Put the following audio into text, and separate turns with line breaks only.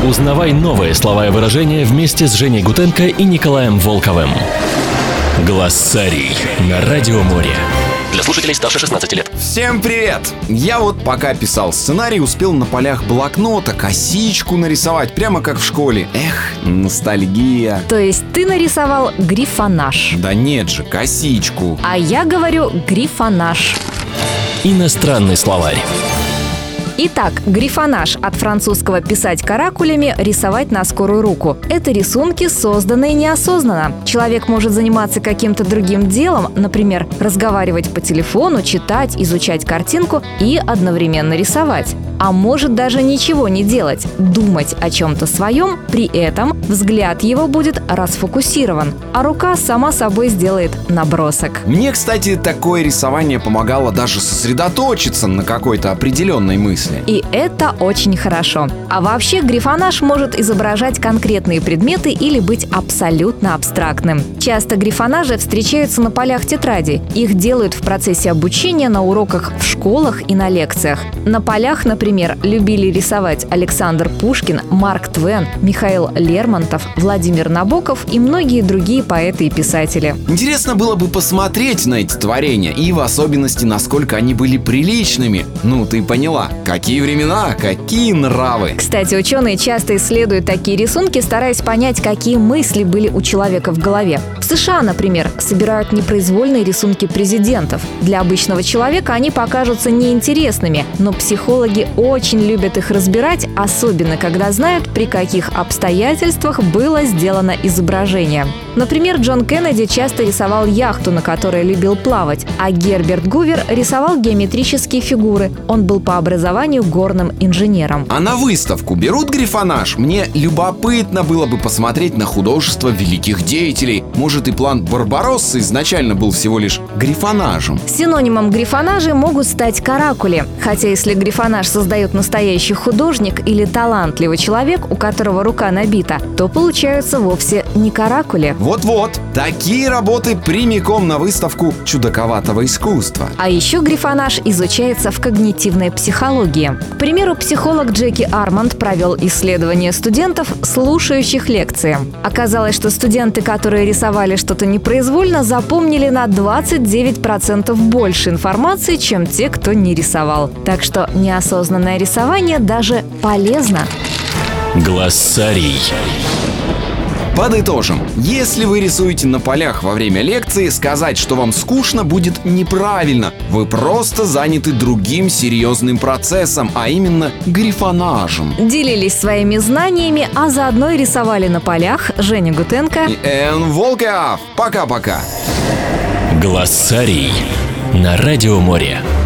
Узнавай новые слова и выражения вместе с Женей Гутенко и Николаем Волковым. Глоссарий на Радио Море. Для слушателей старше 16 лет.
Всем привет! Я вот пока писал сценарий, успел на полях блокнота косичку нарисовать, прямо как в школе. Эх, ностальгия.
То есть ты нарисовал грифонаж?
Да нет же, косичку.
А я говорю грифонаж.
Иностранный словарь.
Итак, грифонаж от французского «писать каракулями», «рисовать на скорую руку». Это рисунки, созданные неосознанно. Человек может заниматься каким-то другим делом, например, разговаривать по телефону, читать, изучать картинку и одновременно рисовать. А может даже ничего не делать, думать о чем-то своем, при этом взгляд его будет расфокусирован, а рука сама собой сделает набросок.
Мне, кстати, такое рисование помогало даже сосредоточиться на какой-то определенной мысли.
И это очень хорошо. А вообще грифонаж может изображать конкретные предметы или быть абсолютно абстрактным. Часто грифонажи встречаются на полях тетрадей. Их делают в процессе обучения на уроках в школах и на лекциях. На полях, например, любили рисовать Александр Пушкин, Марк Твен, Михаил Лермонтов, Владимир Набоков и многие другие поэты и писатели.
Интересно было бы посмотреть на эти творения и в особенности, насколько они были приличными. Ну, ты поняла. Какие времена, какие нравы.
Кстати, ученые часто исследуют такие рисунки, стараясь понять, какие мысли были у человека в голове. В США, например, собирают непроизвольные рисунки президентов. Для обычного человека они покажутся неинтересными, но психологи очень любят их разбирать, особенно когда знают, при каких обстоятельствах было сделано изображение. Например, Джон Кеннеди часто рисовал яхту, на которой любил плавать, а Герберт Гувер рисовал геометрические фигуры. Он был по образованию горным инженером.
А на выставку берут грифонаж? Мне любопытно было бы посмотреть на художество великих деятелей. Может, и план Барбароссы изначально был всего лишь грифонажем?
Синонимом грифонажа могут стать каракули. Хотя если грифонаж создает настоящий художник или талантливый человек, у которого рука набита, то получаются вовсе не каракули.
Вот-вот, такие работы прямиком на выставку чудаковатого искусства.
А еще грифонаж изучается в когнитивной психологии. К примеру, психолог Джеки Арманд провел исследование студентов, слушающих лекции. Оказалось, что студенты, которые рисовали что-то непроизвольно, запомнили на 29% больше информации, чем те, кто не рисовал. Так что неосознанное рисование даже полезно.
Глоссарий.
Подытожим. Если вы рисуете на полях во время лекции, сказать, что вам скучно, будет неправильно. Вы просто заняты другим серьезным процессом, а именно грифонажем.
Делились своими знаниями, а заодно и рисовали на полях Женя Гутенко
и Н. Волков. Пока-пока.
Глоссарий на Радио Море.